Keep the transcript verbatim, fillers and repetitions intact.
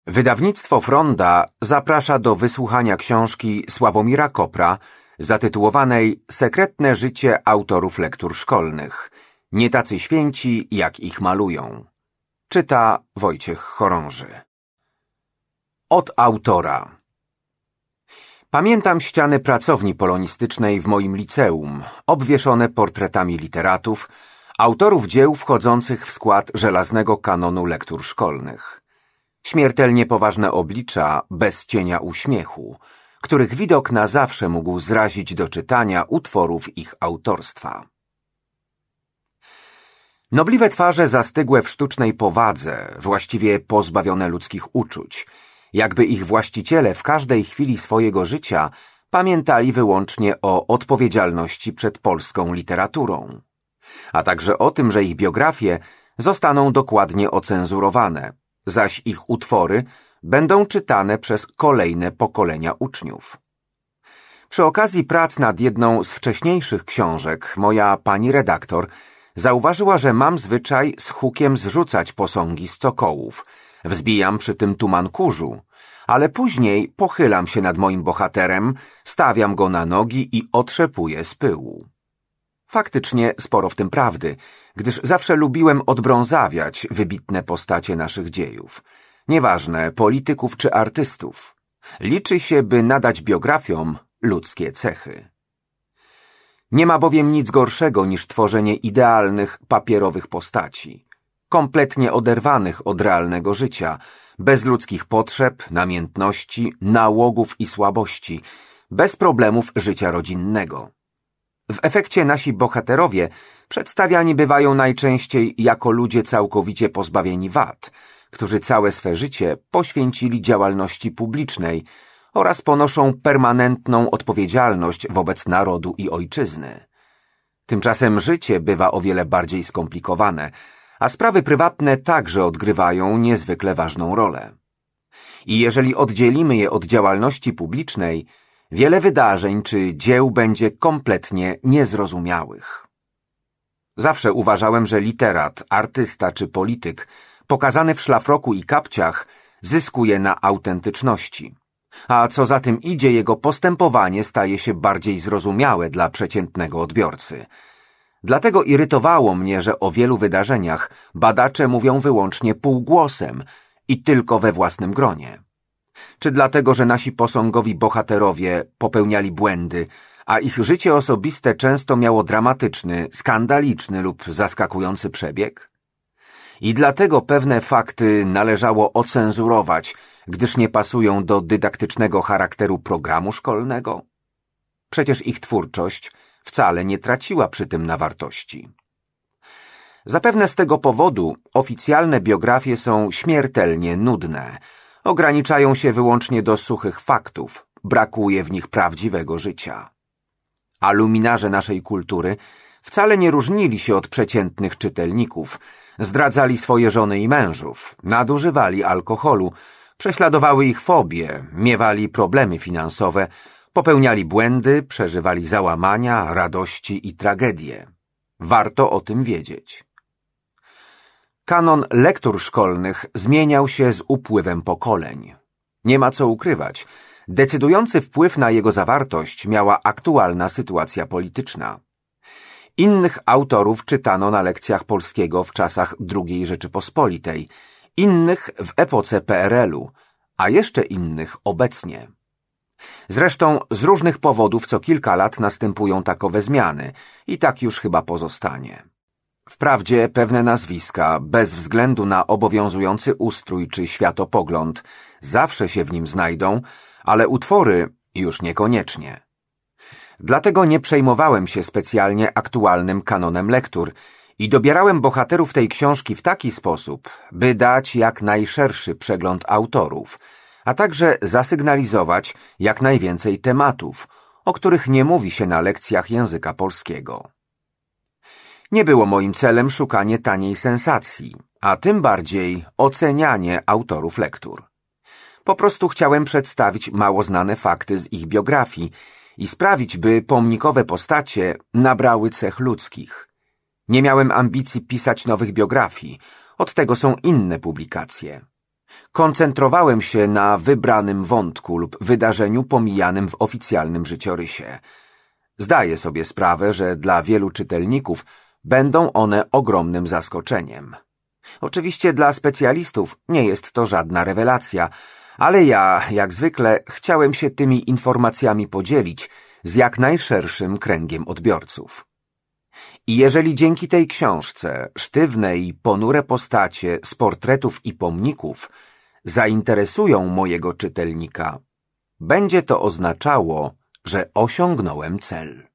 Wydawnictwo Fronda zaprasza do wysłuchania książki Sławomira Kopra zatytułowanej Sekretne życie autorów lektur szkolnych. Nie tacy święci, jak ich malują. Czyta Wojciech Chorąży. Od autora. Pamiętam ściany pracowni polonistycznej w moim liceum, obwieszone portretami literatów, autorów dzieł wchodzących w skład żelaznego kanonu lektur szkolnych. Śmiertelnie poważne oblicza, bez cienia uśmiechu, których widok na zawsze mógł zrazić do czytania utworów ich autorstwa. Nobliwe twarze zastygłe w sztucznej powadze, właściwie pozbawione ludzkich uczuć, jakby ich właściciele w każdej chwili swojego życia pamiętali wyłącznie o odpowiedzialności przed polską literaturą, a także o tym, że ich biografie zostaną dokładnie ocenzurowane, zaś ich utwory będą czytane przez kolejne pokolenia uczniów. Przy okazji prac nad jedną z wcześniejszych książek moja pani redaktor zauważyła, że mam zwyczaj z hukiem zrzucać posągi z cokołów. Wzbijam przy tym tuman kurzu, ale później pochylam się nad moim bohaterem, stawiam go na nogi i otrzepuję z pyłu. Faktycznie sporo w tym prawdy, gdyż zawsze lubiłem odbrązawiać wybitne postacie naszych dziejów. Nieważne, polityków czy artystów. Liczy się, by nadać biografiom ludzkie cechy. Nie ma bowiem nic gorszego niż tworzenie idealnych, papierowych postaci, kompletnie oderwanych od realnego życia, bez ludzkich potrzeb, namiętności, nałogów i słabości, bez problemów życia rodzinnego. W efekcie nasi bohaterowie przedstawiani bywają najczęściej jako ludzie całkowicie pozbawieni wad, którzy całe swe życie poświęcili działalności publicznej oraz ponoszą permanentną odpowiedzialność wobec narodu i ojczyzny. Tymczasem życie bywa o wiele bardziej skomplikowane, a sprawy prywatne także odgrywają niezwykle ważną rolę. I jeżeli oddzielimy je od działalności publicznej, wiele wydarzeń czy dzieł będzie kompletnie niezrozumiałych. Zawsze uważałem, że literat, artysta czy polityk pokazany w szlafroku i kapciach zyskuje na autentyczności, a co za tym idzie, jego postępowanie staje się bardziej zrozumiałe dla przeciętnego odbiorcy. Dlatego irytowało mnie, że o wielu wydarzeniach badacze mówią wyłącznie półgłosem i tylko we własnym gronie. Czy dlatego, że nasi posągowi bohaterowie popełniali błędy, a ich życie osobiste często miało dramatyczny, skandaliczny lub zaskakujący przebieg? I dlatego pewne fakty należało ocenzurować, gdyż nie pasują do dydaktycznego charakteru programu szkolnego? Przecież ich twórczość wcale nie traciła przy tym na wartości. Zapewne z tego powodu oficjalne biografie są śmiertelnie nudne, ograniczają się wyłącznie do suchych faktów, brakuje w nich prawdziwego życia. A luminarze naszej kultury wcale nie różnili się od przeciętnych czytelników, zdradzali swoje żony i mężów, nadużywali alkoholu, prześladowały ich fobie, miewali problemy finansowe, popełniali błędy, przeżywali załamania, radości i tragedie. Warto o tym wiedzieć. Kanon lektur szkolnych zmieniał się z upływem pokoleń. Nie ma co ukrywać. Decydujący wpływ na jego zawartość miała aktualna sytuacja polityczna. Innych autorów czytano na lekcjach polskiego w czasach drugiej Rzeczypospolitej, innych w epoce P R L u, a jeszcze innych obecnie. Zresztą z różnych powodów co kilka lat następują takowe zmiany i tak już chyba pozostanie. Wprawdzie pewne nazwiska, bez względu na obowiązujący ustrój czy światopogląd, zawsze się w nim znajdą, ale utwory już niekoniecznie. Dlatego nie przejmowałem się specjalnie aktualnym kanonem lektur i dobierałem bohaterów tej książki w taki sposób, by dać jak najszerszy przegląd autorów, a także zasygnalizować jak najwięcej tematów, o których nie mówi się na lekcjach języka polskiego. Nie było moim celem szukanie taniej sensacji, a tym bardziej ocenianie autorów lektur. Po prostu chciałem przedstawić mało znane fakty z ich biografii i sprawić, by pomnikowe postacie nabrały cech ludzkich. Nie miałem ambicji pisać nowych biografii, od tego są inne publikacje. Koncentrowałem się na wybranym wątku lub wydarzeniu pomijanym w oficjalnym życiorysie. Zdaję sobie sprawę, że dla wielu czytelników będą one ogromnym zaskoczeniem. Oczywiście dla specjalistów nie jest to żadna rewelacja, ale ja, jak zwykle, chciałem się tymi informacjami podzielić z jak najszerszym kręgiem odbiorców. I jeżeli dzięki tej książce sztywne i ponure postacie z portretów i pomników zainteresują mojego czytelnika, będzie to oznaczało, że osiągnąłem cel.